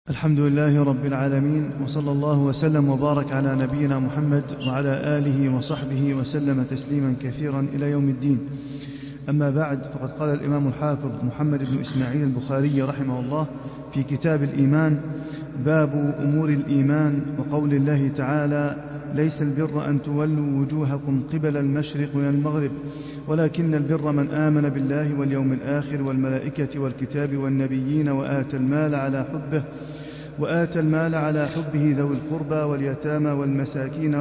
الحمد لله رب العالمين، وصلى الله وسلم وبارك على نبينا محمد وعلى آله وصحبه وسلم تسليما كثيرا إلى يوم الدين. أما بعد، فقد قال الإمام الحافظ محمد بن إسماعيل البخاري رحمه الله في كتاب الإيمان: باب أمور الإيمان، وقول الله تعالى: ليس البر أن تولوا وجوهكم قبل المشرق والمغرب، ولكن البر من آمن بالله واليوم الآخر والملائكة والكتاب والنبيين وآتى المال على حبه ذوي القربى واليتامى والمساكين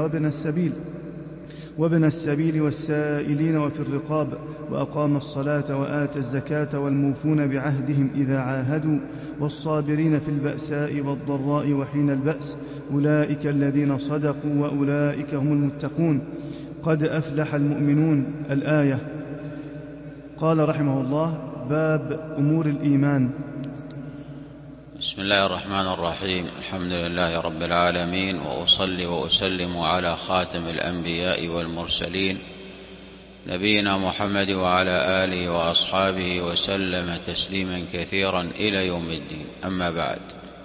وابن السبيل والسائلين وفي الرقاب، وأقام الصلاة وآتى الزكاة والموفون بعهدهم إذا عاهدوا، والصابرين في البأساء والضراء وحين البأس، أولئك الذين صدقوا وأولئك هم المتقون، قد أفلح المؤمنون. الآية. قال رحمه الله: باب أمور الإيمان. بسم الله الرحمن الرحيم. الحمد لله رب العالمين، وأصلي وأسلم على خاتم الأنبياء والمرسلين نبينا محمد وعلى آله وأصحابه وسلم تسليما كثيرا إلى يوم الدين. أما بعد،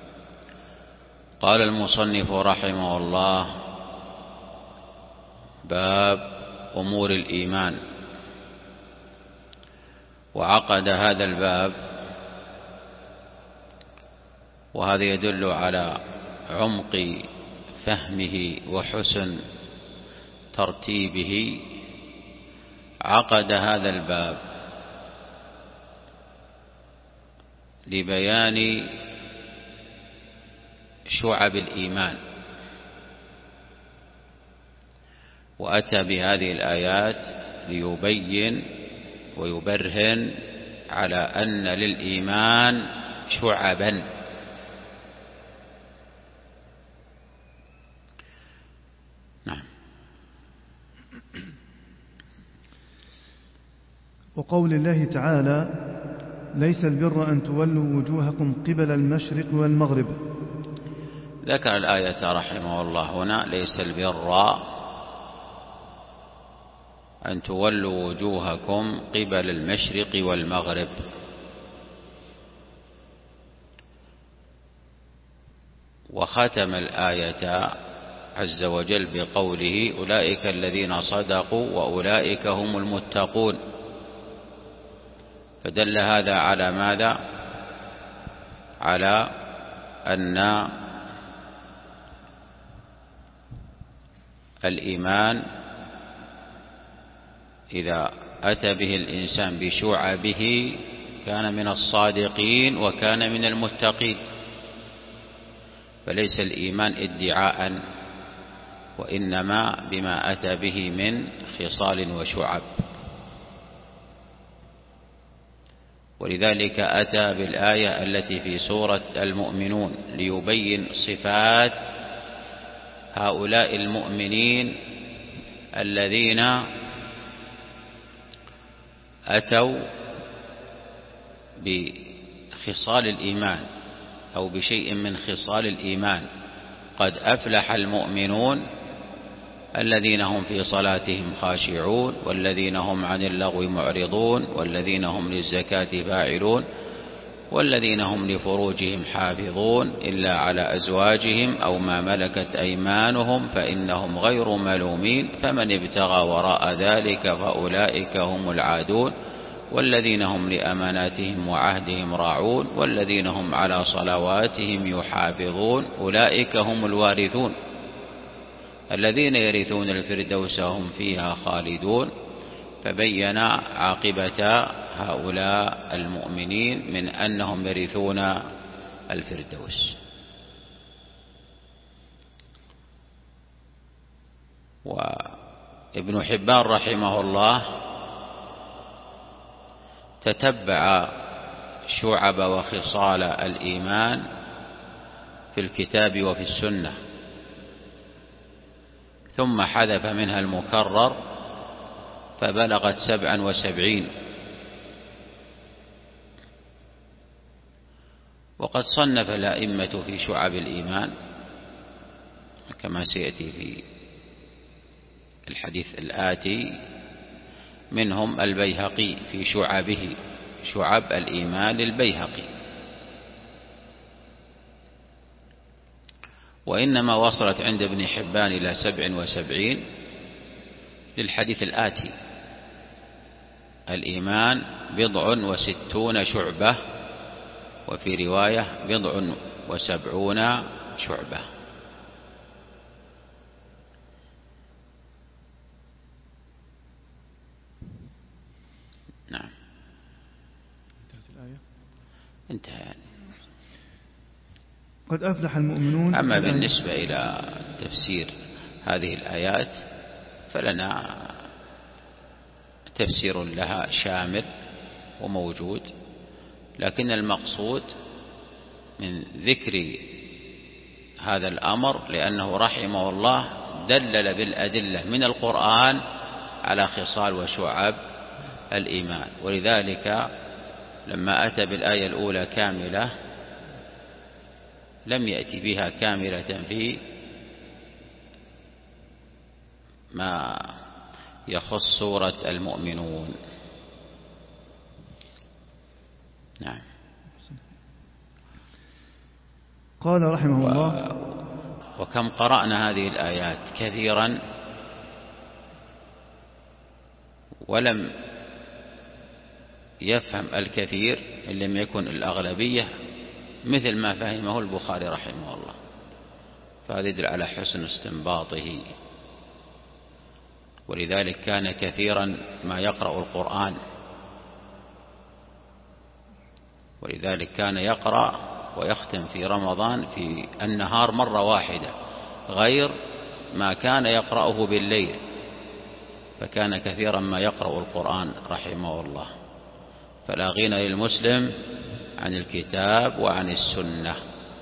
قال المصنف رحمه الله: باب أمور الإيمان. وعقد هذا الباب، وهذا يدل على عمق فهمه وحسن ترتيبه. عقد هذا الباب لبيان شعب الإيمان، وأتى بهذه الآيات ليبين ويبرهن على أن للإيمان شعبا. وقول الله تعالى: ليس البر أن تولوا وجوهكم قبل المشرق والمغرب. ذكر الآية رحمه الله هنا: ليس البر أن تولوا وجوهكم قبل المشرق والمغرب. وختم الآية عز وجل بقوله: أولئك الذين صدقوا وأولئك هم المتقون. فدل هذا على ماذا؟ على أن الإيمان إذا أتى به الإنسان بشعبه كان من الصادقين وكان من المتقين. فليس الإيمان ادعاء، وإنما بما أتى به من خصال وشعب. ولذلك أتى بالآية التي في سورة المؤمنون ليبين صفات هؤلاء المؤمنين الذين أتوا بخصال الإيمان أو بشيء من خصال الإيمان. قد أفلح المؤمنون الذين هم في صلاتهم خاشعون، والذين هم عن اللغو معرضون، والذين هم للزكاة فاعلون، والذين هم لفروجهم حافظون إلا على أزواجهم أو ما ملكت أيمانهم فإنهم غير ملومين، فمن ابتغى وراء ذلك فأولئك هم العادون، والذين هم لأماناتهم وعهدهم راعون، والذين هم على صلواتهم يحافظون، أولئك هم الوارثون الذين يرثون الفردوس هم فيها خالدون. فبين عاقبة هؤلاء المؤمنين من أنهم يرثون الفردوس. وابن حبان رحمه الله تتبع شعب وخصال الإيمان في الكتاب وفي السنة، ثم حذف منها المكرر فبلغت 77. وقد صنف الأئمة في شعب الإيمان كما سيأتي في الحديث الآتي، منهم البيهقي في شعبه، شعب الإيمان للبيهقي، وإنما وصلت عند ابن حبان إلى 77 للحديث الآتي: الإيمان 60 شعبة، وفي رواية 70 شعبة. نعم، انتهى. قد أفلح المؤمنون. أما بالنسبة إلى تفسير هذه الآيات فلنا تفسير لها شامل وموجود، لكن المقصود من ذكر هذا الأمر لأنه رحمه الله دلل بالأدلة من القرآن على خصال وشعب الإيمان، ولذلك لما أتى بالآية الأولى كاملة لم يأتي بها كاملة في ما يخص سورة المؤمنون. نعم. قال رحمه الله: وكم قرأنا هذه الآيات كثيرا ولم يفهم الكثير إن لم يكن الأغلبية مثل ما فهمه البخاري رحمه الله، فهذا يدل على حسن استنباطه. ولذلك كان كثيرا ما يقرأ القرآن، ولذلك كان يقرأ ويختم في رمضان في النهار مرة واحدة، غير ما كان يقرأه بالليل، فكان كثيرا ما يقرأ القرآن رحمه الله. فلا غنى للمسلم عن الكتاب وعن السنة،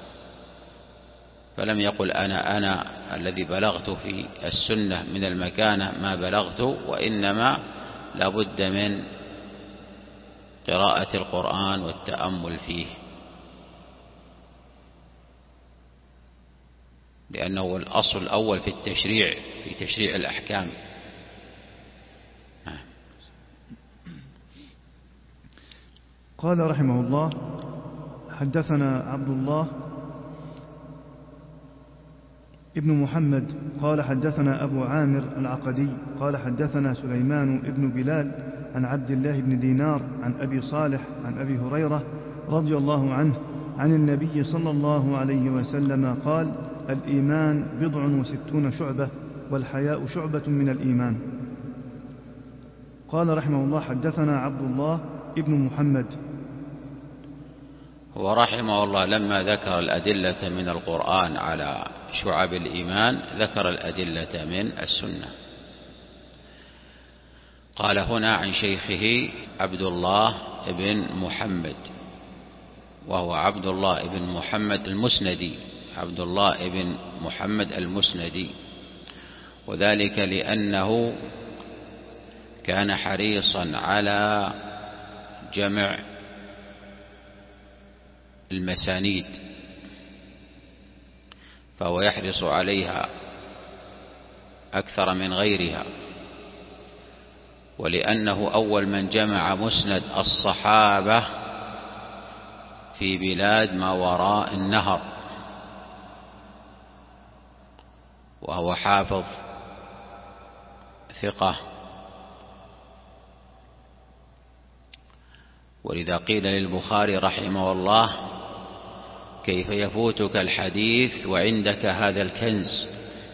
فلم يقل أنا الذي بلغت في السنة من المكانة ما بلغت، وإنما لابد من قراءة القرآن والتأمل فيه، لأنه الأصل الأول في التشريع، في تشريع الأحكام. قال رحمه الله: حدثنا عبد الله ابن محمد قال حدثنا أبو عامر العقدي قال حدثنا سليمان ابن بلال عن عبد الله بن دينار عن أبي صالح عن أبي هريرة رضي الله عنه عن النبي صلى الله عليه وسلم قال: الإيمان 60 شعبة، والحياء شعبة من الإيمان. قال رحمه الله: حدثنا عبد الله ابن محمد. ورحمه الله لما ذكر الأدلة من القرآن على شعب الإيمان ذكر الأدلة من السنة. قال هنا عن شيخه عبد الله بن محمد، وهو عبد الله بن محمد المسندي، عبد الله بن محمد المسندي، وذلك لأنه كان حريصا على جمع المسانيد، فهو يحرص عليها أكثر من غيرها، ولأنه أول من جمع مسند الصحابة في بلاد ما وراء النهر، وهو حافظ ثقة، ولذا قيل للبخاري رحمه الله: كيف يفوتك الحديث وعندك هذا الكنز؟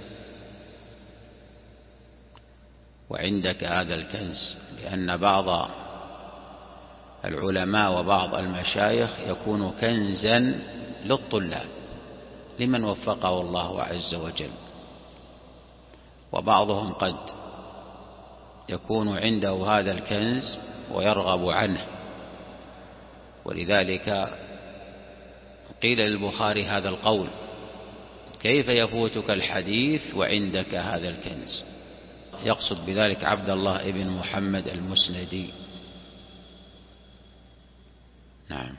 وعندك هذا الكنز، لأن بعض العلماء وبعض المشايخ يكون كنزا للطلاب لمن وفقه الله عز وجل، وبعضهم قد يكون عنده هذا الكنز ويرغب عنه، ولذلك قيل للبخاري هذا القول: كيف يفوتك الحديث وعندك هذا الكنز؟ يقصد بذلك عبد الله بن محمد المسندي. نعم.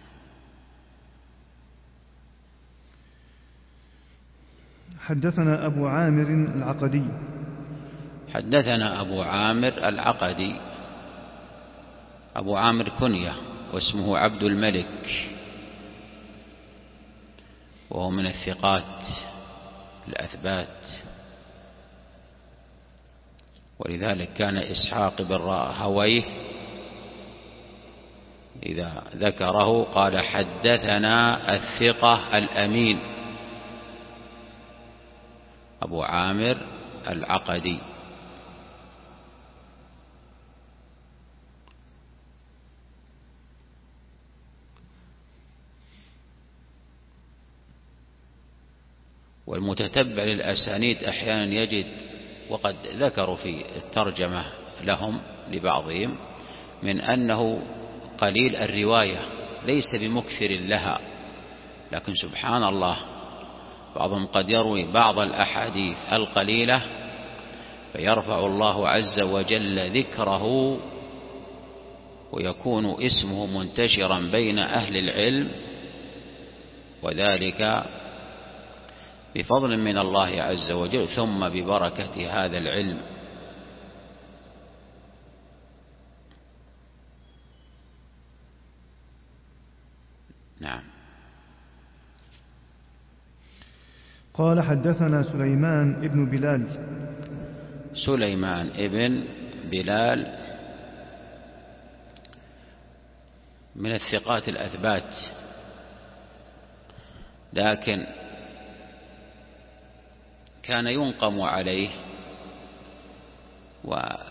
حدثنا أبو عامر العقدي. حدثنا أبو عامر العقدي. أبو عامر كنية، واسمه عبد الملك، وهو من الثقات الأثبات. ولذلك كان إسحاق بن راهويه إذا ذكره قال حدثنا الثقة الأمين أبو عامر العقدي. والمتتبع للأسانيد أحيانا يجد، وقد ذكروا في الترجمة لهم لبعضهم، من أنه قليل الرواية ليس بمكثر لها، لكن سبحان الله بعضهم قد يروي بعض الأحاديث القليلة فيرفع الله عز وجل ذكره ويكون اسمه منتشرا بين أهل العلم، وذلك بفضل من الله عز وجل ثم ببركة هذا العلم. نعم. قال حدثنا سليمان ابن بلال. سليمان ابن بلال من الثقات الأثبات، لكن كان ينقم عليه ويحط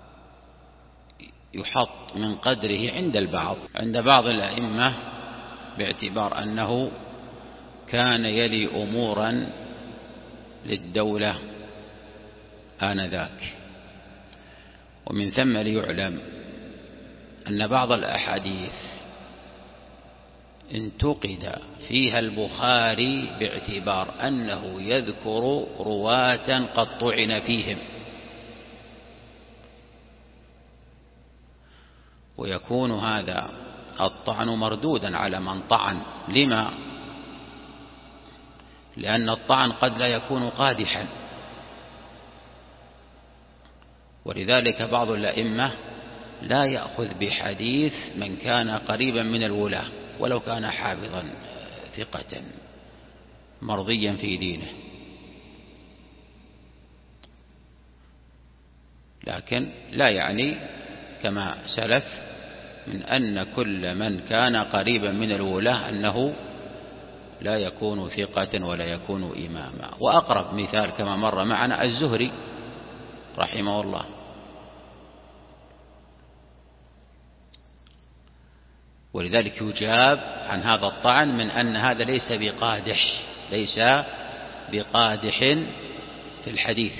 من قدره عند بعض الأئمة باعتبار أنه كان يلي أمورا للدولة آنذاك. ومن ثم ليعلم أن بعض الأحاديث انتقد فيها البخاري باعتبار أنه يذكر رواة قد طعن فيهم، ويكون هذا الطعن مردودا على من طعن. لما؟ لأن الطعن قد لا يكون قادحا، ولذلك بعض الأئمة لا يأخذ بحديث من كان قريبا من الولاة ولو كان حافظا ثقة مرضيا في دينه، لكن لا يعني كما سلف من أن كل من كان قريبا من الولاة أنه لا يكون ثقة ولا يكون إماما. وأقرب مثال كما مر معنا الزهري رحمه الله، ولذلك يجاب عن هذا الطعن من أن هذا ليس بقادح في الحديث،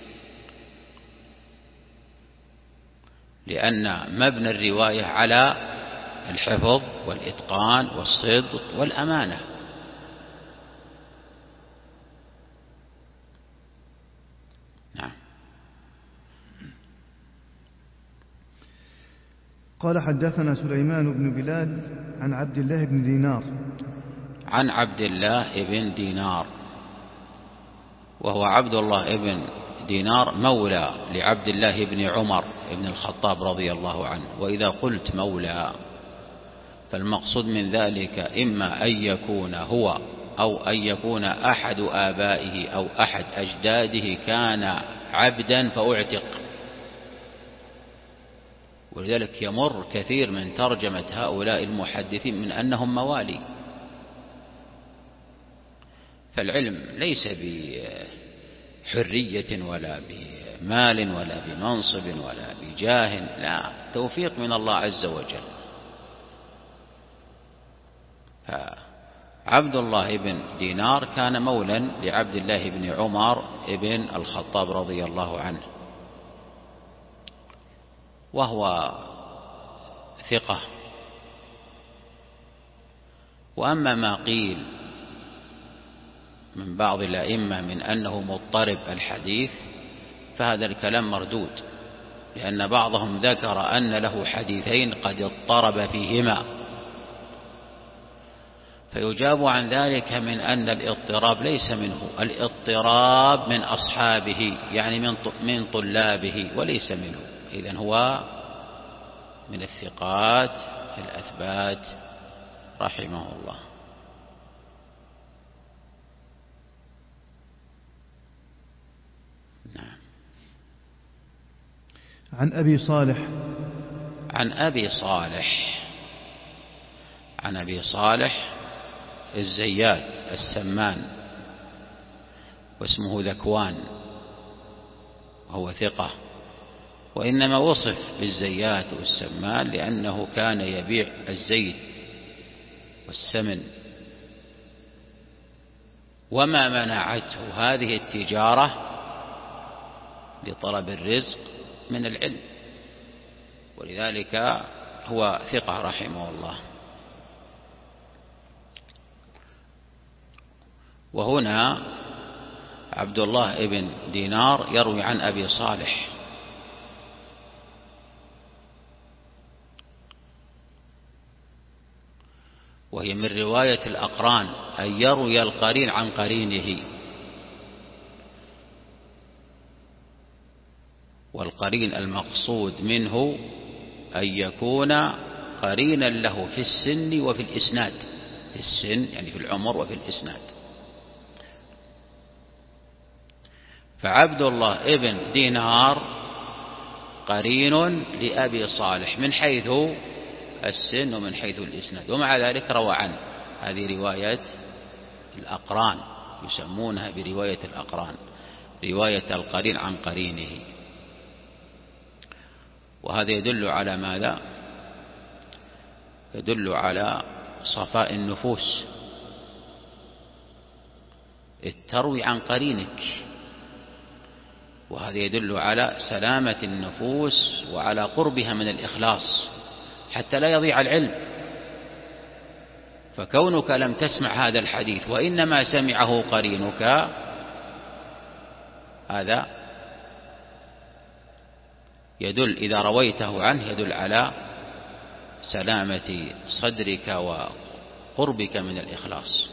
لأن مبنى الرواية على الحفظ والإتقان والصدق والأمانة. نعم. قال حدثنا سليمان بن بلال عن عبد الله بن دينار. عن عبد الله بن دينار، وهو عبد الله بن دينار مولى لعبد الله بن عمر بن الخطاب رضي الله عنه. وإذا قلت مولى فالمقصود من ذلك إما أن يكون هو أو أن يكون أحد آبائه أو أحد أجداده كان عبدا فأعتق. ولذلك يمر كثير من ترجمة هؤلاء المحدثين من أنهم موالي. فالعلم ليس بحرية ولا بمال ولا بمنصب ولا بجاه، لا، توفيق من الله عز وجل. فعبد الله بن دينار كان مولا لعبد الله بن عمر بن الخطاب رضي الله عنه، وهو ثقة. وأما ما قيل من بعض الأئمة من أنه مضطرب الحديث فهذا الكلام مردود، لأن بعضهم ذكر أن له حديثين قد اضطرب فيهما، فيجاب عن ذلك من أن الاضطراب ليس منه، الاضطراب من أصحابه يعني من طلابه وليس منه. إذن هو من الثقات الأثبات رحمه الله. عن أبي صالح. عن أبي صالح الزيات السمان، واسمه ذكوان، وهو ثقة، وإنما وصف بالزيات والسمان لأنه كان يبيع الزيت والسمن، وما منعته هذه التجارة لطلب الرزق من العلم، ولذلك هو ثقة رحمه الله. وهنا عبد الله بن دينار يروي عن أبي صالح، وهي من رواية الأقران، أن يروي القرين عن قرينه، والقرين المقصود منه أن يكون قرينا له في السن وفي الإسناد، في السن يعني في العمر وفي الإسناد. فعبد الله ابن دينار قرين لأبي صالح من حيث السن ومن حيث الإسناد، ومع ذلك روى عنه. هذه رواية الأقران، يسمونها برواية الأقران، رواية القرين عن قرينه. وهذا يدل على ماذا؟ يدل على صفاء النفوس، التروي عن قرينك، وهذا يدل على سلامة النفوس وعلى قربها من الإخلاص حتى لا يضيع العلم. فكونك لم تسمع هذا الحديث وإنما سمعه قرينك، هذا يدل إذا رويته عنه يدل على سلامة صدرك وقربك من الإخلاص.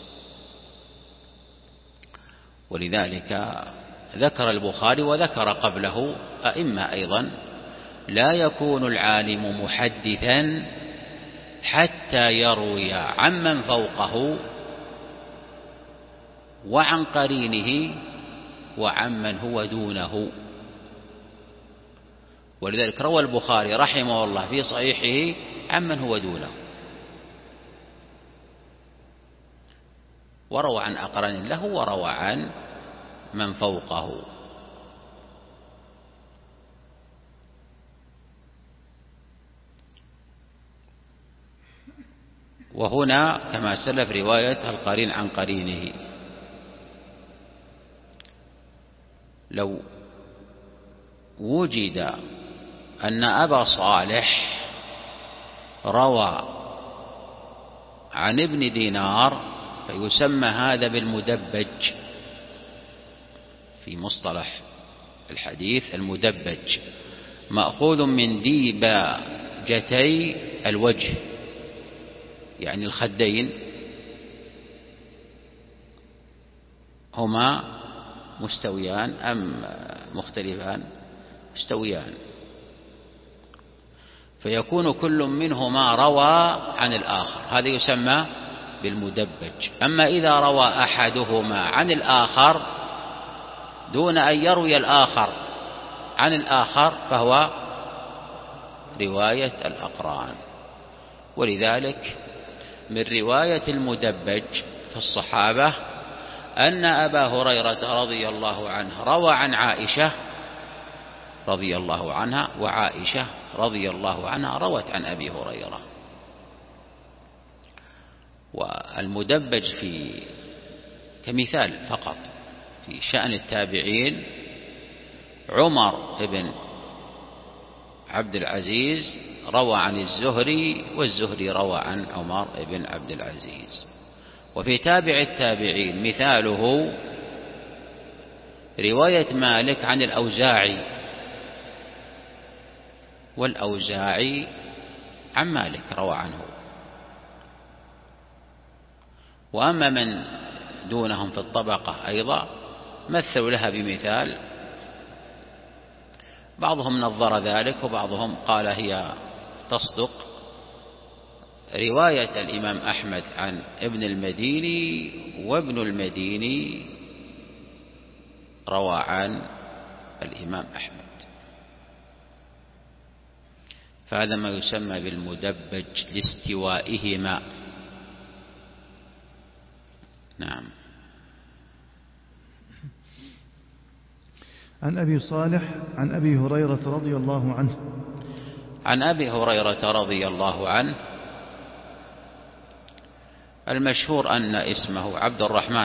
ولذلك ذكر البخاري وذكر قبله أئمة أيضا: لا يكون العالم محدثا حتى يروي عمن فوقه وعن قرينه وعمن هو دونه. ولذلك روى البخاري رحمه الله في صحيحه عمن هو دونه، وروى عن أقران له وروى عن من فوقه. وهنا كما سلف رواية القرين عن قرينه. لو وجد أن أبا صالح روى عن ابن دينار فيسمى هذا بالمدبج في مصطلح الحديث. المدبج مأخوذ من ديباجتي الوجه، يعني الخدين هما مستويان أم مختلفان؟ مستويان، فيكون كل منهما روى عن الآخر، هذا يسمى بالمدبج. أما إذا روى أحدهما عن الآخر دون أن يروي الآخر عن الآخر فهو رواية الأقران. ولذلك من رواية المدبج في الصحابة أن أبا هريرة رضي الله عنه روى عن عائشة رضي الله عنها، وعائشة رضي الله عنها روت عن أبي هريرة. والمدبج في كمثال فقط في شأن التابعين: عمر بن عبد العزيز روى عن الزهري، والزهري روى عن عمر بن عبد العزيز. وفي تابع التابعين مثاله رواية مالك عن الأوزاعي، والأوزاعي عن مالك روى عنه. وأما من دونهم في الطبقة أيضا مثلوا لها بمثال، بعضهم نظر ذلك وبعضهم قال هي تصدق. رواية الإمام أحمد عن ابن المديني، وابن المديني روى عن الإمام أحمد. فهذا ما يسمى بالمدبج لاستوائهما. نعم. عن أبي صالح عن أبي هريرة رضي الله عنه. عن أبي هريرة رضي الله عنه المشهور أن اسمه عبد الرحمن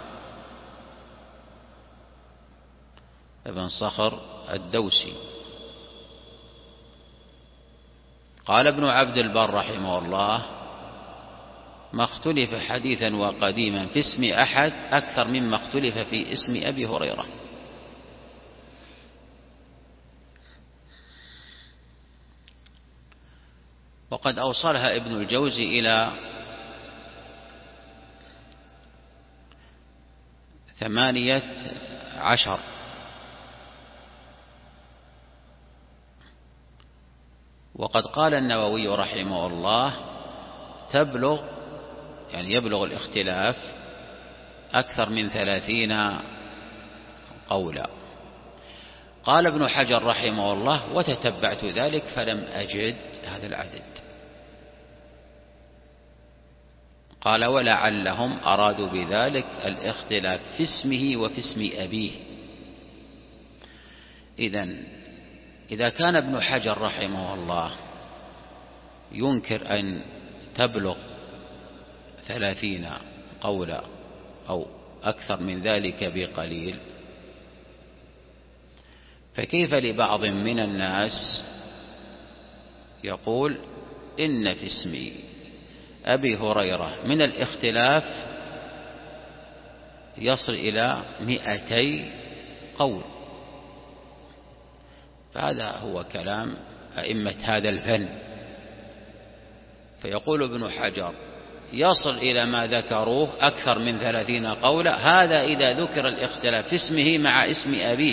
ابن صخر الدوسي. قال ابن عبد البر رحمه الله: ما اختلف حديثا وقديما في اسم أحد أكثر مما اختلف في اسم أبي هريرة. وقد أوصلها ابن الجوزي إلى 18. وقد قال النووي رحمه الله: يبلغ الاختلاف أكثر من 30 قولا. قال ابن حجر رحمه الله: وتتبعت ذلك فلم أجد هذا العدد. قال: ولعلهم أرادوا بذلك الاختلاف في اسمه وفي اسم أبيه. إذا كان ابن حجر رحمه الله ينكر أن تبلغ 30 قولا أو أكثر من ذلك بقليل، فكيف لبعض من الناس يقول إن في اسم أبي هريرة من الاختلاف يصل إلى 200 قول؟ فهذا هو كلام أئمة هذا الفن. فيقول ابن حجر: يصل إلى ما ذكروه أكثر من 30 قولا، هذا إذا ذكر الاختلاف في اسمه مع اسم أبيه.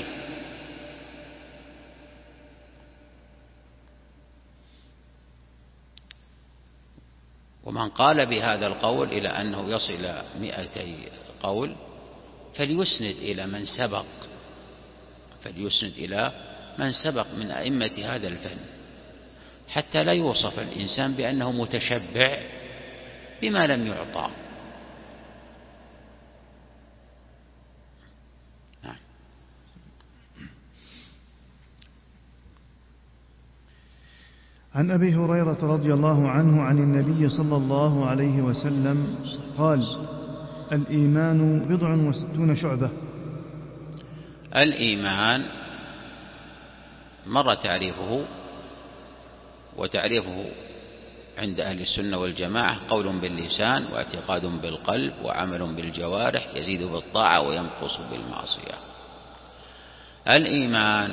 ومن قال بهذا القول إلى أنه يصل إلى 200 قول فليسند إلى من سبق من أئمة هذا الفن، حتى لا يوصف الإنسان بأنه متشبع بما لم يعطى. عن أبي هريرة رضي الله عنه عن النبي صلى الله عليه وسلم قال: الإيمان 60 شعبة. الإيمان مر تعريفه، وتعريفه عند أهل السنة والجماعة: قول باللسان واعتقاد بالقلب وعمل بالجوارح، يزيد بالطاعة وينقص بالمعصية. الإيمان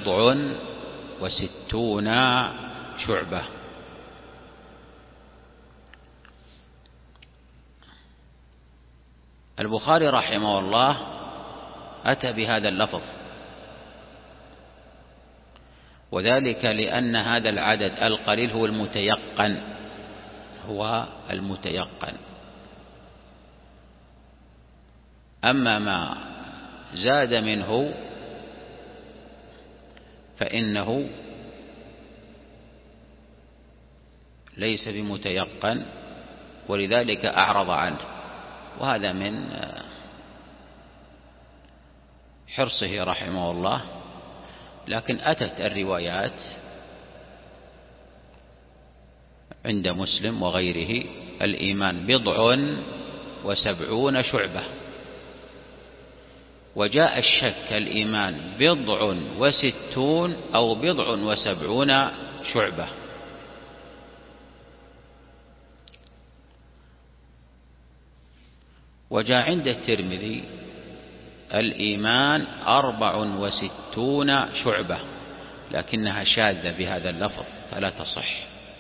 60 شعبة. البخاري رحمه الله أتى بهذا اللفظ، وذلك لأن هذا العدد القليل هو المتيقن. أما ما زاد منه فإنه ليس بمتيقن، ولذلك أعرض عنه. وهذا من حرصه رحمه الله. لكن أتت الروايات عند مسلم وغيره: الإيمان 70 شعبة. وجاء الشك: الإيمان 60 أو 70 شعبة. وجاء عند الترمذي: الإيمان 64 شعبة، لكنها شاذة بهذا اللفظ فلا تصح.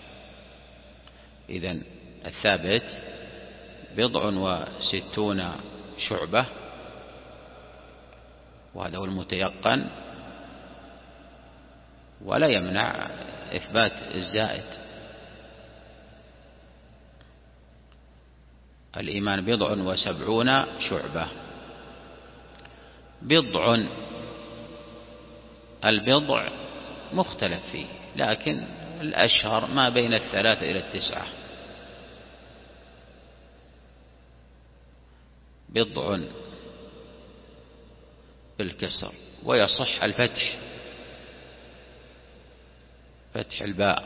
إذن الثابت 60 شعبة، وهذا هو المتيقن، ولا يمنع إثبات الزائد. الإيمان 70 شعبة. البضع مختلف فيه، لكن الأشهر ما بين 3 إلى 9. بضع بالكسر، ويصح الفتح، فتح الباء،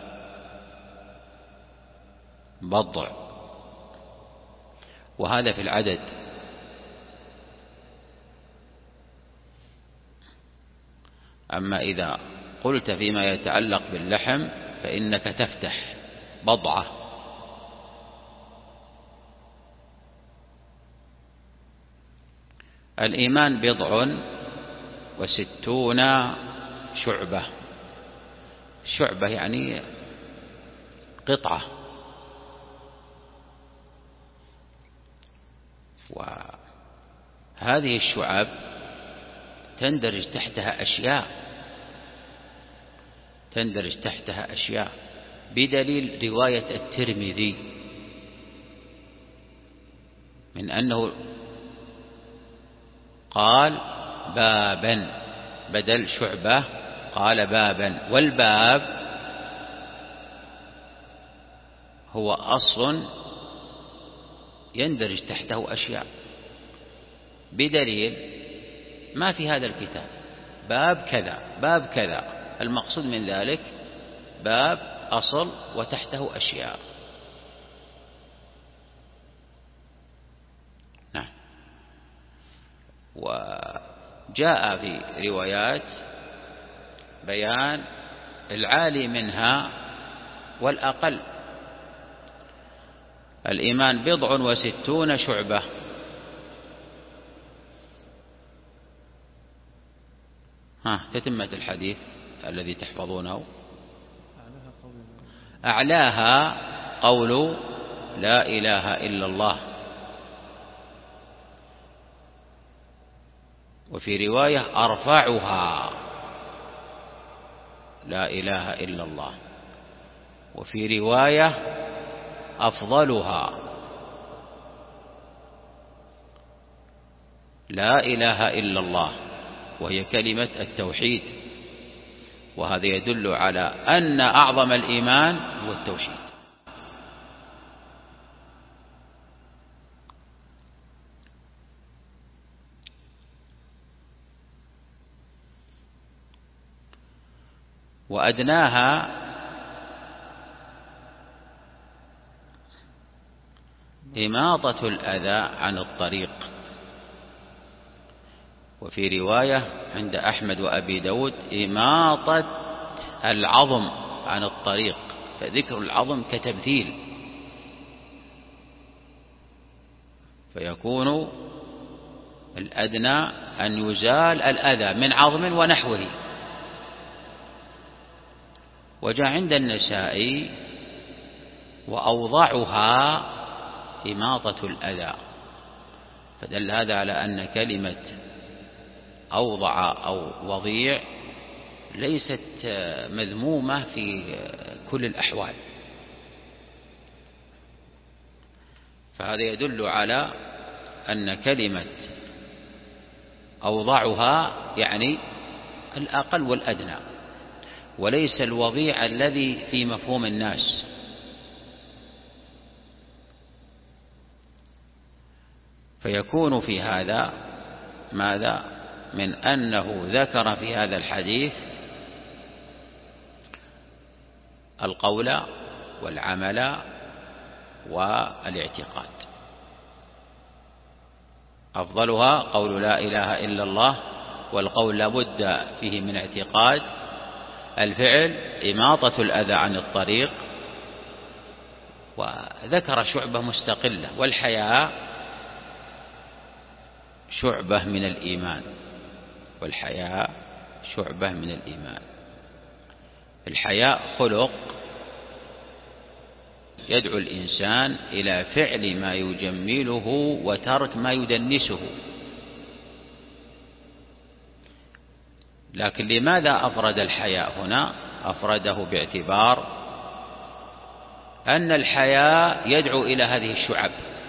بضع، وهذا في العدد. أما إذا قلت فيما يتعلق باللحم فإنك تفتح بضعة. الإيمان 60 شعبة. شعبة يعني قطعة، وهذه الشعب تندرج تحتها أشياء بدليل رواية الترمذي من أنه قال بابا بدل شعبة، قال بابا، والباب هو أصل يندرج تحته أشياء، بدليل ما في هذا الكتاب باب كذا باب كذا، المقصود من ذلك باب أصل وتحته أشياء. نعم. وجاء في روايات بيان العالي منها والأقل. الإيمان 60 شعبة. تتمة الحديث الذي تحفظونه. أعلاها قول لا إله إلا الله، وفي رواية أرفعها لا إله إلا الله، وفي رواية أفضلها لا إله إلا الله، وهي كلمة التوحيد. وهذا يدل على أن أعظم الإيمان هو التوحيد. وأدناها إماطة الأذى عن الطريق، وفي رواية عند أحمد وأبي داود إماطة العظم عن الطريق، فذكر العظم كتمثيل، فيكون الأدنى أن يزال الأذى من عظم ونحوه. وجاء عند النسائي وأوضعها إماطة الأذى، فدل هذا على أن كلمة أوضع أو وضيع ليست مذمومة في كل الأحوال، فهذا يدل على أن كلمة أوضعها يعني الأقل والأدنى، وليس الوضيع الذي في مفهوم الناس. فيكون في هذا ماذا؟ من أنه ذكر في هذا الحديث القول والعمل والاعتقاد. أفضلها قول لا إله إلا الله، والقول لابد فيه من اعتقاد، الفعل إماطة الأذى عن الطريق، وذكر شعبة مستقلة، والحياء شعبة من الإيمان، والحياء شعبة من الإيمان. الحياء خلق يدعو الإنسان إلى فعل ما يجمله وترك ما يدنسه. لكن لماذا أفرد الحياء هنا؟ أفرده باعتبار أن الحياء يدعو إلى هذه الشعب،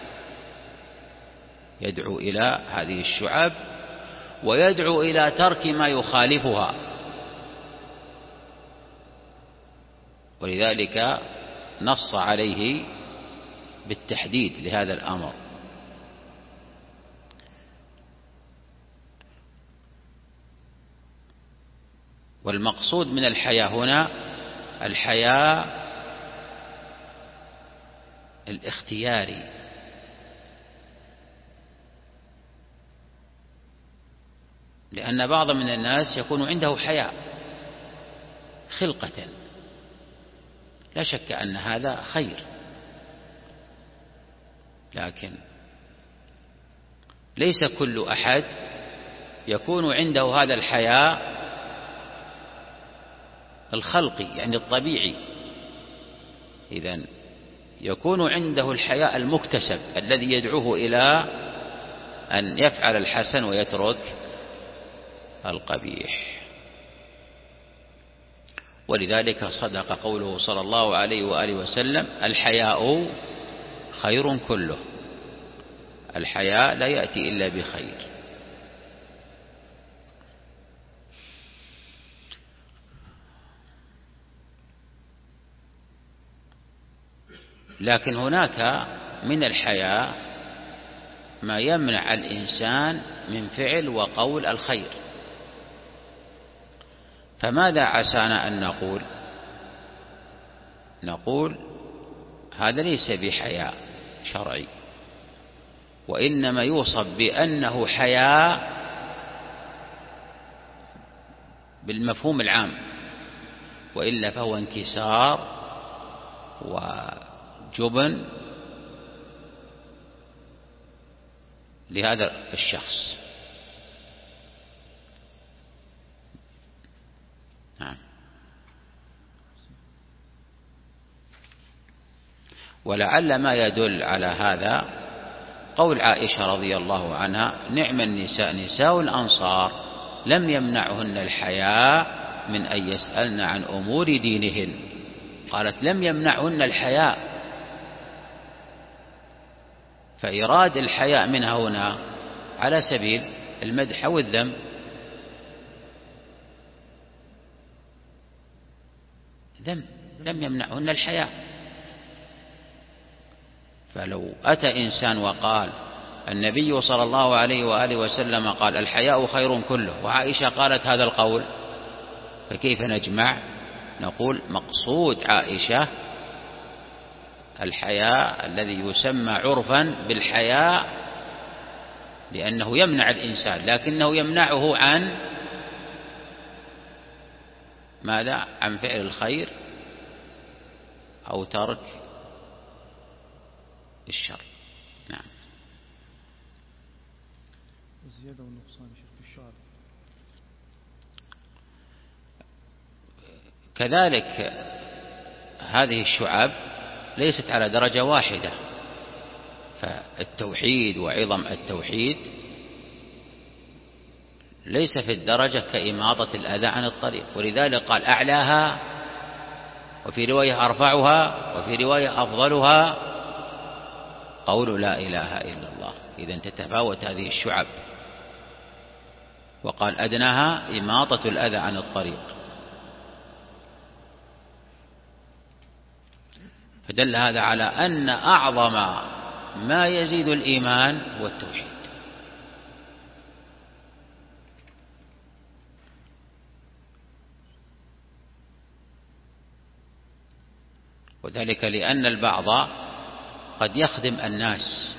يدعو إلى هذه الشعب، ويدعو إلى ترك ما يخالفها. ولذلك نص عليه بالتحديد لهذا الأمر. والمقصود من الحياء هنا الحياء الاختياري، لأن بعض من الناس يكون عنده حياء خلقة، لا شك أن هذا خير، لكن ليس كل أحد يكون عنده هذا الحياء الخلقي يعني الطبيعي. إذن يكون عنده الحياء المكتسب الذي يدعوه إلى أن يفعل الحسن ويترك القبيح. ولذلك صدق قوله صلى الله عليه وآله وسلم: الحياء خير كله. الحياء لا يأتي إلا بخير. لكن هناك من الحياء ما يمنع الإنسان من فعل وقول الخير. فماذا عسانا أن نقول هذا ليس بحياء شرعي، وإنما يوصف بأنه حياء بالمفهوم العام، وإلا فهو انكسار وجبن لهذا الشخص. نعم. ولعل ما يدل على هذا قول عائشة رضي الله عنها: نعم النساء نساء الأنصار لم يمنعهن الحياء من أن يسألن عن أمور دينهن. قالت لم يمنعهن الحياء، فإيراد الحياء منها هنا على سبيل المدح والذم. لم يمنعهن الحياء. فلو أتى إنسان وقال النبي صلى الله عليه وآله وسلم قال الحياء خير كله، وعائشة قالت هذا القول، فكيف نجمع؟ نقول مقصود عائشة الحياء الذي يسمى عرفا بالحياء لأنه يمنع الإنسان، لكنه يمنعه عن ماذا؟ عن فعل الخير أو ترك الشر. نعم. الزيادة والنقصان في الشعر كذلك هذه الشعب ليست على درجة واحدة، فالتوحيد وعظم التوحيد ليس في الدرجة كإماطة الأذى عن الطريق، ولذلك قال أعلاها، وفي رواية أرفعها، وفي رواية أفضلها قول لا إله إلا الله. إذن تتفاوت هذه الشعب. وقال أدناها إماطة الأذى عن الطريق. فدل هذا على أن أعظم ما يزيد الإيمان هو التوحيد. وذلك لأن البعض قد يخدم الناس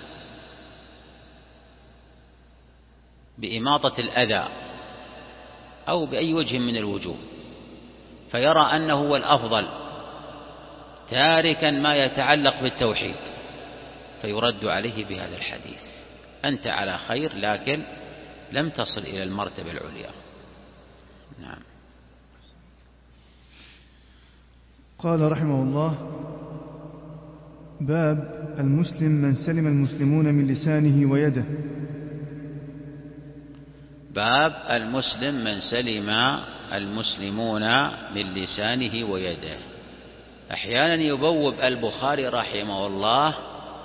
بإماطة الأذى أو بأي وجه من الوجوه، فيرى أنه هو الأفضل تاركا ما يتعلق بالتوحيد، فيرد عليه بهذا الحديث: أنت على خير لكن لم تصل إلى المرتبة العليا. نعم. قال رحمه الله: باب المسلم من سلم المسلمون من لسانه ويده. باب المسلم من سلم المسلمون من لسانه ويده. أحيانا يبوب البخاري رحمه الله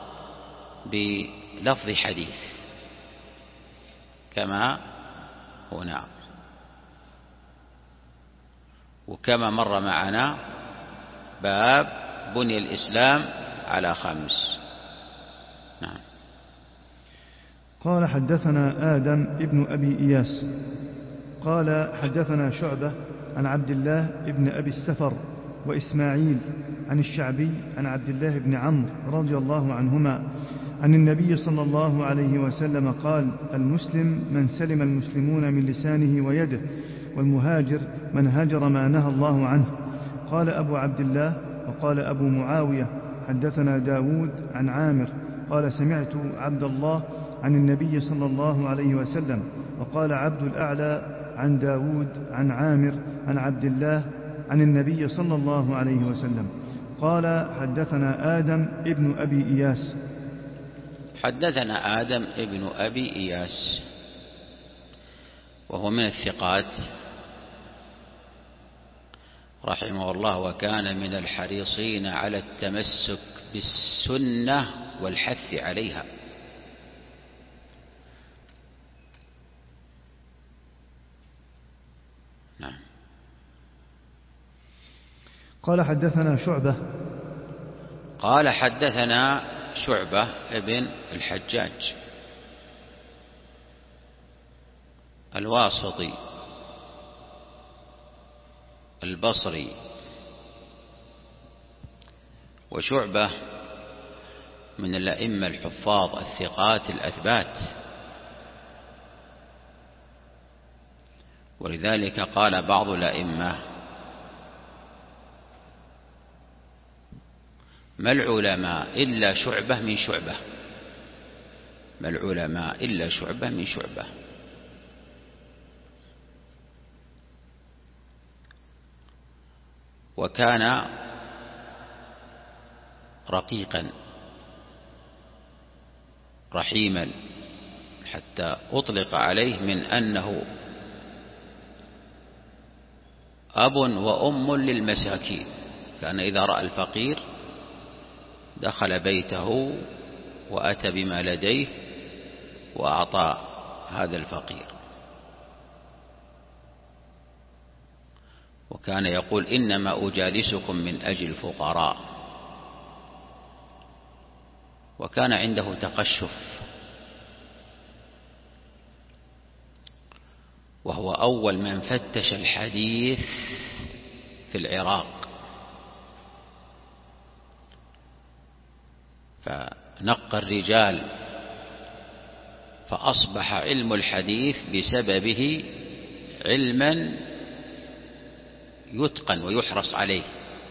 بلفظ حديث كما هنا، وكما مر معنا باب بني الإسلام على 5. نعم. قال حدثنا آدم ابن أبي إياس قال حدثنا شعبة عن عبد الله ابن أبي السفر وإسماعيل عن الشعبي عن عبد الله بن عمرو رضي الله عنهما عن النبي صلى الله عليه وسلم قال: المسلم من سلم المسلمون من لسانه ويده، والمهاجر من هجر ما نهى الله عنه. قال أبو عبد الله وقال أبو معاوية: حدثنا داود عن عامر قال: سمعت عبد الله عن النبي صلى الله عليه وسلم. وقال عبد الأعلى عن داود عن عامر عن عبد الله عن النبي صلى الله عليه وسلم. قال حدثنا آدم ابن أبي إياس. حدثنا آدم ابن أبي إياس وهو من الثقات رحمه الله، وكان من الحريصين على التمسك بالسنة والحث عليها. نعم. قال حدثنا شعبة قال حدثنا شعبة ابن الحجاج الواسطي البصري، وشعبة من الأئمة الحفاظ الثقات الأثبات، ولذلك قال بعض الأئمة: ما العلماء إلا شعبة من شعبة، ما العلماء إلا شعبة من شعبة. وكان رقيقا رحيما، حتى أطلق عليه من أنه أب وأم للمساكين. كان إذا رأى الفقير دخل بيته وأتى بما لديه وأعطى هذا الفقير. وكان يقول: إنما أجالسكم من أجل الفقراء. وكان عنده تقشف، وهو أول من فتش الحديث في العراق، فنقى الرجال، فأصبح علم الحديث بسببه علما يتقن ويحرص عليه.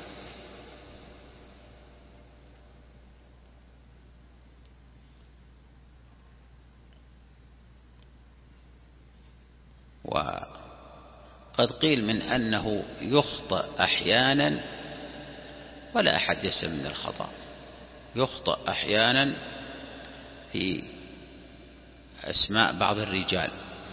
وقد قيل من أنه يخطئ أحيانا ولا أحد يسلم من الخطأ، يخطئ أحيانا في أسماء بعض الرجال،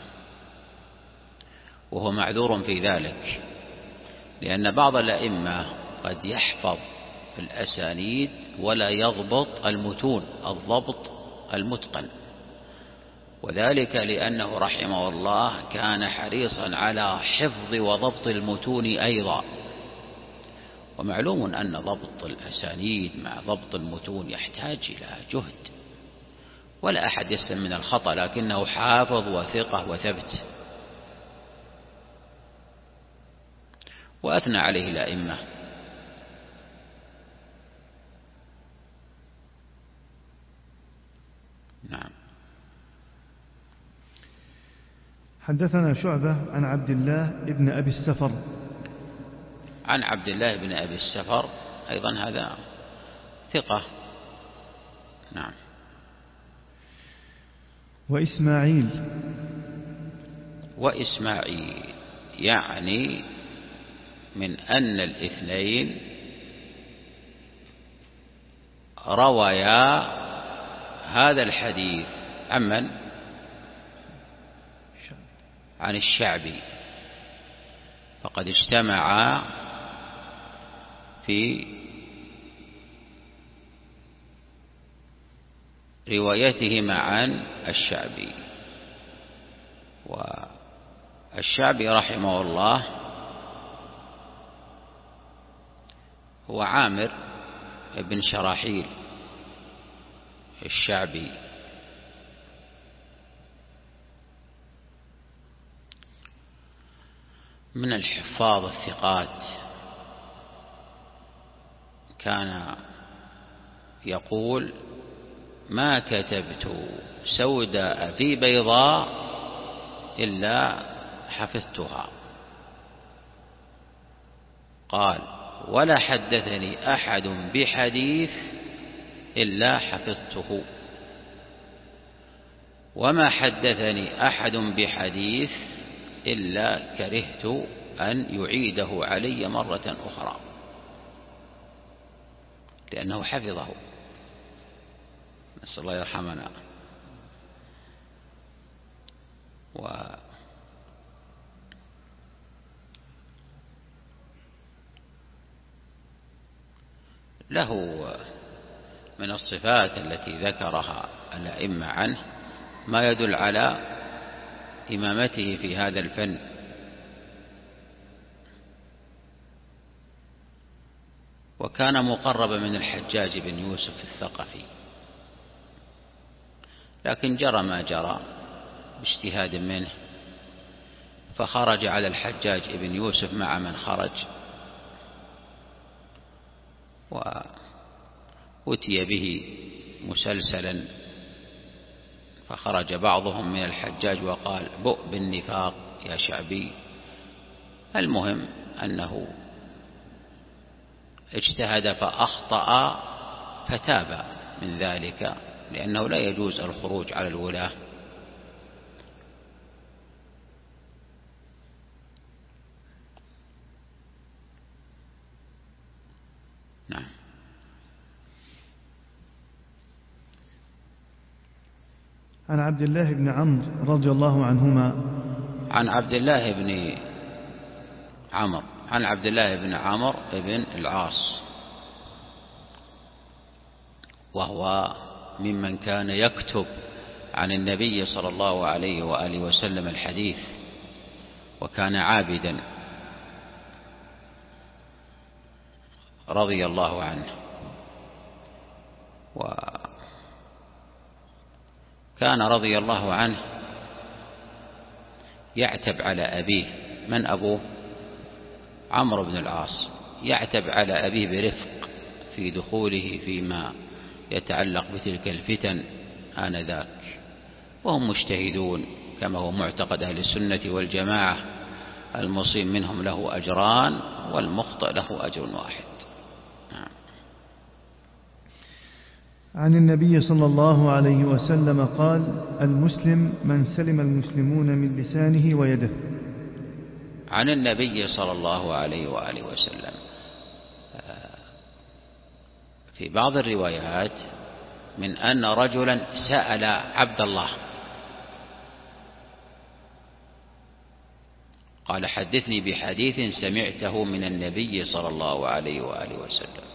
وهو معذور في ذلك، لأن بعض الأئمة قد يحفظ الأسانيد ولا يضبط المتون الضبط المتقن، وذلك لأنه رحمه الله كان حريصا على حفظ وضبط المتون أيضا. ومعلوم أن ضبط الأسانيد مع ضبط المتون يحتاج إلى جهد، ولا أحد يسلم من الخطأ، لكنه حافظ وثقة وثبت. وأثنى عليه الأئمة. نعم. حدثنا شعبة عن عبد الله ابن أبي السفر. عن عبد الله بن أبي السفر أيضا هذا ثقة. نعم. وإسماعيل. وإسماعيل يعني من أن الاثنين رويا هذا الحديث عمن؟ عن الشعبي، فقد اجتمعا في روايتهما عن الشعبي. والشعبي رحمه الله هو عامر بن شراحيل الشعبي، من الحفاظ الثقات، كان يقول: ما كتبت سوداء في بيضاء إلا حفظتها. قال: ولا حدثني أحد بحديث إلا حفظته، وما حدثني أحد بحديث إلا كرهت أن يعيده علي مرة أخرى، لأنه حفظه، نسأل الله يرحمنا. له من الصفات التي ذكرها الأئمة عنه ما يدل على إمامته في هذا الفن. وكان مقربا من الحجاج بن يوسف الثقفي، لكن جرى ما جرى باجتهاد منه، فخرج على الحجاج بن يوسف مع من خرج، وأتي به مسلسلا، فخرج بعضهم من الحجاج وقال: بؤ بالنفاق يا شعبي. المهم أنه اجتهد فأخطأ فتاب من ذلك، لأنه لا يجوز الخروج على الولاة. نعم. عن عبد الله بن عمرو رضي الله عنهما، عن عبد الله بن عمرو، عن عبد الله بن عمرو بن العاص، وهو ممن كان يكتب عن النبي صلى الله عليه وآله وسلم الحديث، وكان عابدا رضي الله عنه. وكان رضي الله عنه يعتب على أبيه. من أبوه؟ عمرو بن العاص. يعتب على أبيه برفق في دخوله فيما يتعلق بتلك الفتن آنذاك، وهم مجتهدون كما هو معتقد أهل السنة والجماعة: المصيب منهم له أجران والمخطئ له أجر واحد. عن النبي صلى الله عليه وسلم قال: المسلم من سلم المسلمون من لسانه ويده. عن النبي صلى الله عليه وآله وسلم في بعض الروايات من أن رجلا سأل عبد الله قال: حدثني بحديث سمعته من النبي صلى الله عليه وآله وسلم.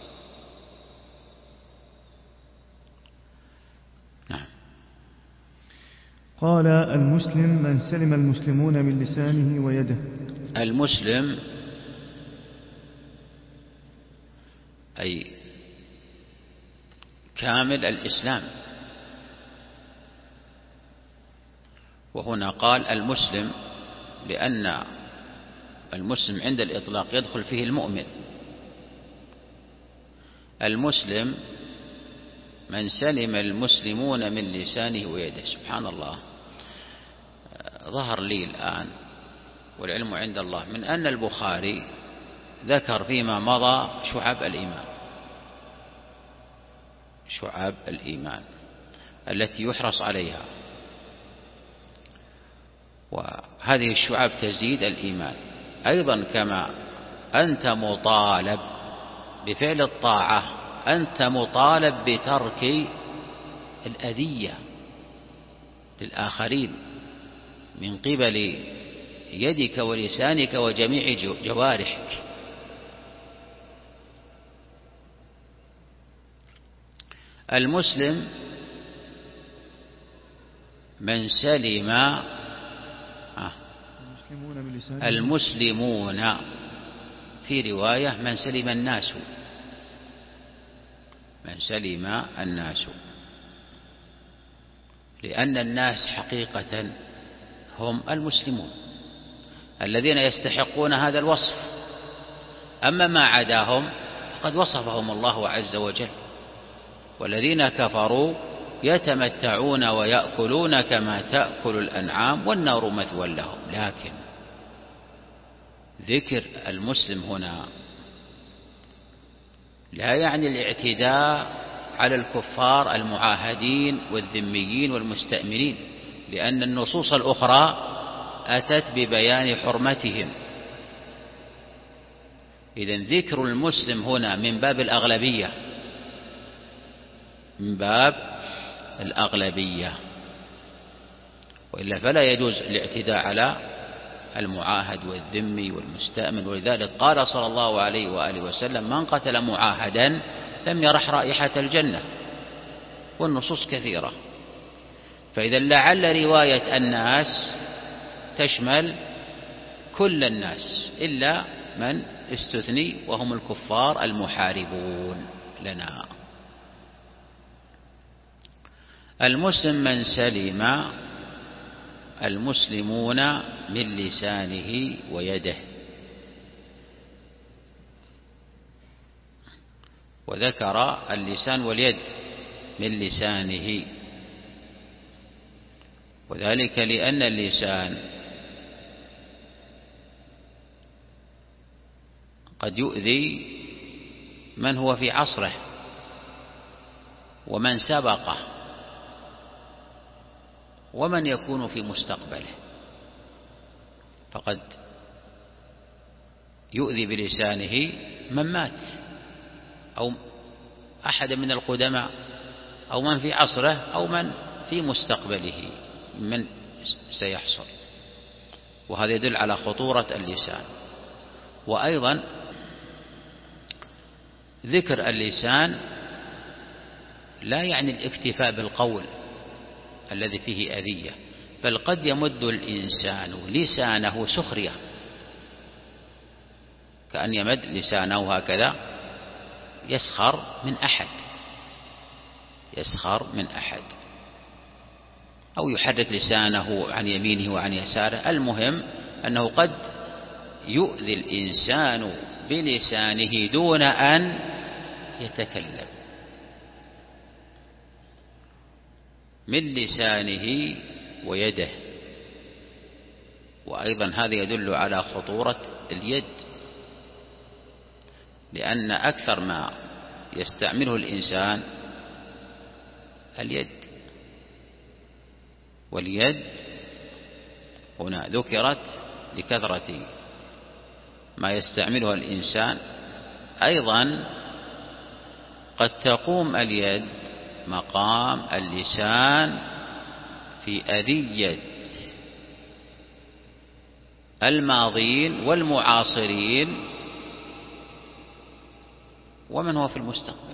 نعم. قال: المسلم من سلم المسلمون من لسانه ويده. المسلم أي كامل الإسلام، وهنا قال المسلم لأن المسلم عند الإطلاق يدخل فيه المؤمن. المسلم من سلم المسلمون من لسانه ويده. سبحان الله، ظهر لي الآن والعلم عند الله من أن البخاري ذكر فيما مضى شعب الإيمان، شعب الإيمان التي يحرص عليها، وهذه الشعب تزيد الإيمان. أيضا كما أنت مطالب بفعل الطاعة، أنت مطالب بترك الأذية للآخرين من قبل يدك ولسانك وجميع جوارحك. المسلم من سلم المسلمون في رواية من سلم الناس من سلم الناس، لأن الناس حقيقة هم المسلمون الذين يستحقون هذا الوصف، أما ما عداهم فقد وصفهم الله عز وجل: والذين كفروا يتمتعون ويأكلون كما تأكل الأنعام والنار مثوى لهم. لكن ذكر المسلم هنا لا يعني الاعتداء على الكفار المعاهدين والذميين والمستأمنين، لأن النصوص الأخرى أتت ببيان حرمتهم. إذن ذكر المسلم هنا من باب الأغلبية، من باب الأغلبية، وإلا فلا يجوز الاعتداء على المعاهد والذمي والمستأمن. ولذلك قال صلى الله عليه وآله وسلم: من قتل معاهدا لم يرح رائحة الجنة. والنصوص كثيرة، فإذا لعل رواية الناس تشمل كل الناس إلا من استثني، وهم الكفار المحاربون لنا. المسلم من سلم المسلمون من لسانه ويده. وذكر اللسان واليد من لسانه، وذلك لأن اللسان قد يؤذي من هو في عصره ومن سبقه ومن يكون في مستقبله، فقد يؤذي بلسانه من مات أو أحد من القدماء أو من في عصره أو من في مستقبله من سيحصل، وهذا يدل على خطورة اللسان. وأيضا ذكر اللسان لا يعني الاكتفاء بالقول الذي فيه أذية، بل قد يمد الإنسان لسانه سخرية، كأن يمد لسانه هكذا يسخر من أحد، يسخر من أحد، أو يحرك لسانه عن يمينه وعن يساره. المهم أنه قد يؤذي الإنسان بلسانه دون أن يتكلم، من لسانه ويده. وأيضا هذا يدل على خطورة اليد، لأن أكثر ما يستعمله الإنسان اليد، واليد هنا ذكرت لكثرة ما يستعملها الإنسان. أيضا قد تقوم اليد مقام اللسان في أذية الماضين والمعاصرين ومن هو في المستقبل،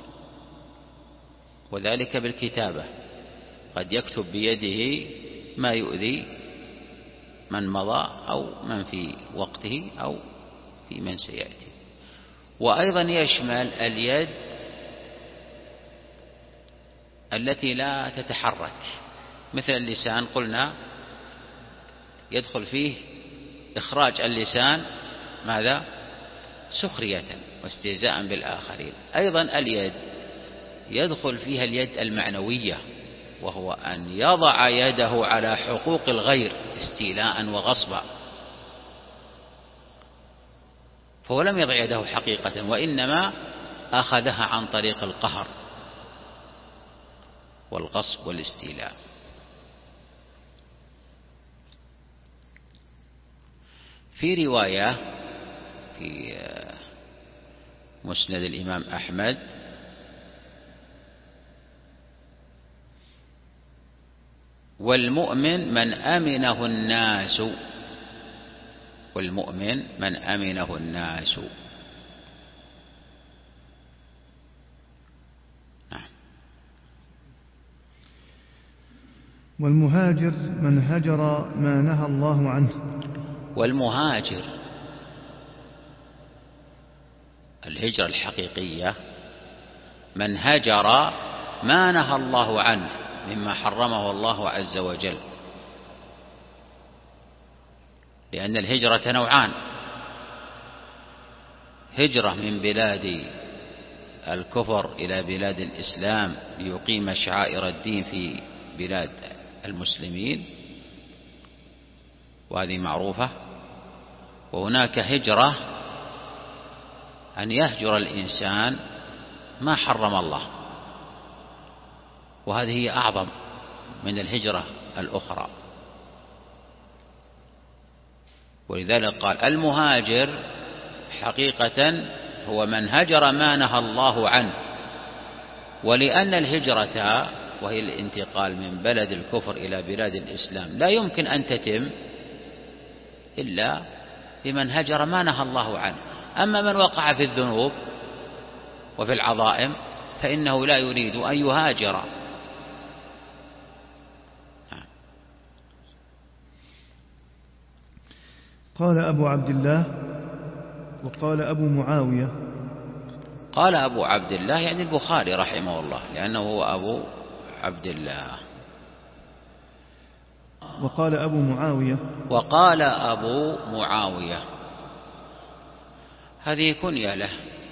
وذلك بالكتابة. قد يكتب بيده ما يؤذي من مضى أو من في وقته أو في من سيأتي. وأيضا يشمل اليد التي لا تتحرك، مثل اللسان قلنا يدخل فيه إخراج اللسان ماذا؟ سخرية واستهزاء بالآخرين. أيضا اليد يدخل فيها اليد المعنوية، وهو أن يضع يده على حقوق الغير استيلاء وغصبا، فهو لم يضع يده حقيقة، وإنما أخذها عن طريق القهر والغصب والاستيلاء. في رواية في مسند الإمام أحمد والمؤمن من أمنه الناس، والمؤمن من أمنه الناس. والمهاجر من هجر ما نهى الله عنه. والمهاجر الهجرة الحقيقية من هجر ما نهى الله عنه مما حرمه الله عز وجل، لأن الهجرة نوعان: هجرة من بلاد الكفر إلى بلاد الإسلام ليقيم شعائر الدين في بلاد المسلمين، وهذه معروفة. وهناك هجرة أن يهجر الإنسان ما حرم الله، وهذه هي أعظم من الهجرة الأخرى. ولذلك قال: المهاجر حقيقة هو من هجر ما نهى الله عنه. ولأن الهجرة وهي الانتقال من بلد الكفر إلى بلاد الإسلام لا يمكن أن تتم إلا بمن هجر ما نهى الله عنه. أما من وقع في الذنوب وفي العظائم فإنه لا يريد أن يهاجر. قال أبو عبد الله وقال أبو معاوية. قال أبو عبد الله يعني البخاري رحمه الله، لأنه هو أبو عبد الله. وقال أبو معاوية. وقال أبو معاوية، هذه كنية له،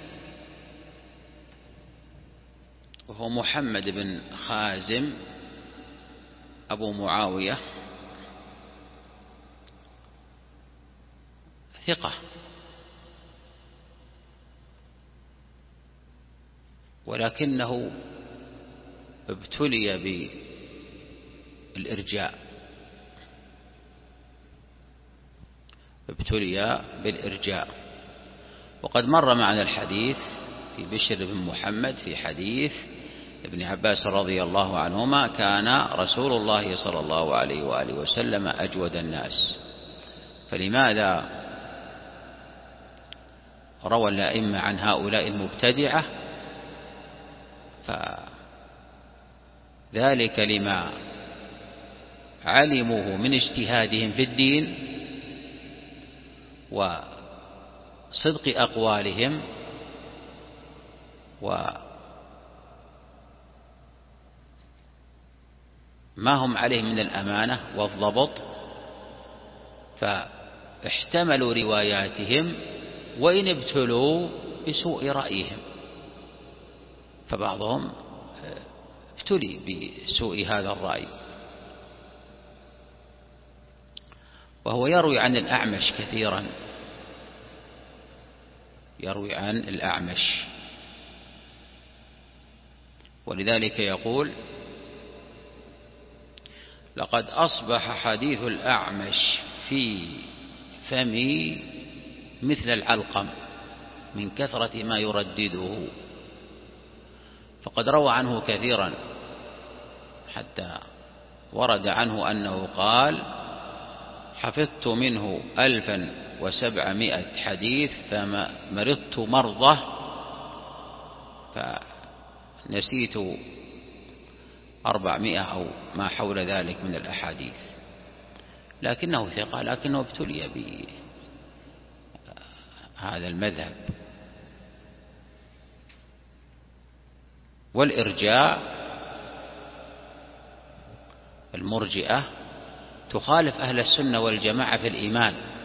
وهو محمد بن خازم أبو معاوية، ثقة، ولكنه ابتلي بالإرجاء. وقد مر معنا الحديث في بشر بن محمد في حديث ابن عباس رضي الله عنهما: كان رسول الله صلى الله عليه وآله وسلم أجود الناس. فلماذا روى الأئمة عن هؤلاء المبتدعة؟ فذلك لما علموه من اجتهادهم في الدين وصدق أقوالهم وما هم عليه من الأمانة والضبط، فاحتملوا رواياتهم وإن ابتلوا بسوء رأيهم. فبعضهم ابتلي بسوء هذا الرأي. وهو يروي عن الأعمش كثيرا، يروي عن الأعمش، ولذلك يقول: لقد أصبح حديث الأعمش في فمي مثل العلقم من كثرة ما يردده. فقد روى عنه كثيرا، حتى ورد عنه أنه قال: حفظت منه 1700 حديث فمرضت مرضة فنسيت 400 أو ما حول ذلك من الأحاديث. لكنه ثقة، لكنه ابتلي بهذا المذهب. والإرجاء المرجئة تخالف أهل السنة والجماعة في الإيمان،